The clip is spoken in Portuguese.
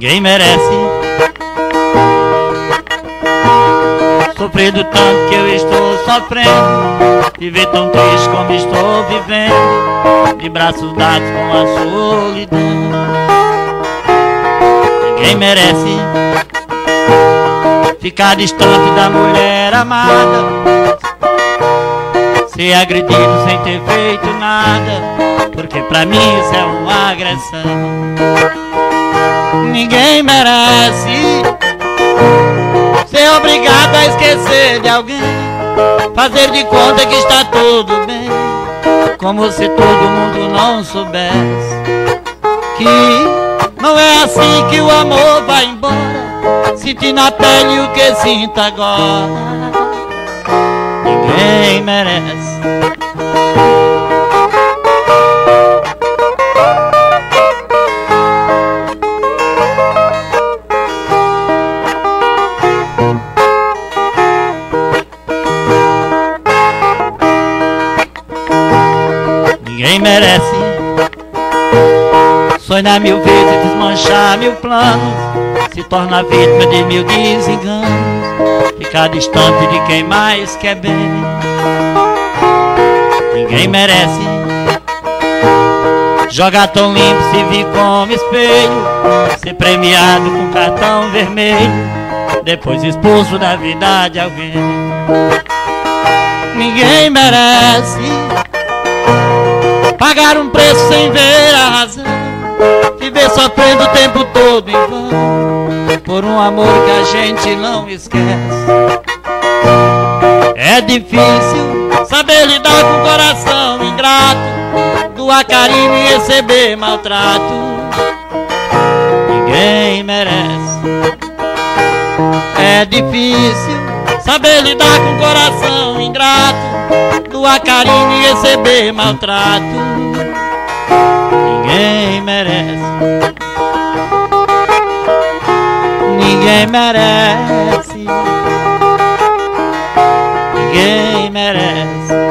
Ninguém merece sofrer do tanto que eu estou sofrendo, viver tão triste como estou vivendo, de braços dados com a solidão. Ninguém merece ficar distante da mulher amada, ser agredido sem ter feito nada, porque pra mim isso é uma agressão. Ninguém merece ser obrigado a esquecer de alguém, fazer de conta que está tudo bem, como se todo mundo não soubesse que não é assim que o amor vai embora, sentir na pele o que sinto agora. Ninguém merece. Ninguém merece sonhar mil vezes, desmanchar mil planos, se torna vítima de mil desenganos, ficar distante de quem mais quer bem. Ninguém merece jogar tão limpo, se vir como espelho, ser premiado com cartão vermelho, depois expulso da vida de alguém. Ninguém merece pagar um preço sem ver a razão, viver sofrendo o tempo todo em vão, por um amor que a gente não esquece. É difícil saber lidar com o coração ingrato, doar carinho e receber maltrato. Ninguém merece. É difícil saber lidar com o coração ingrato, doar carinho e receber maltrato. Ninguém merece. Ninguém merece. Ninguém merece.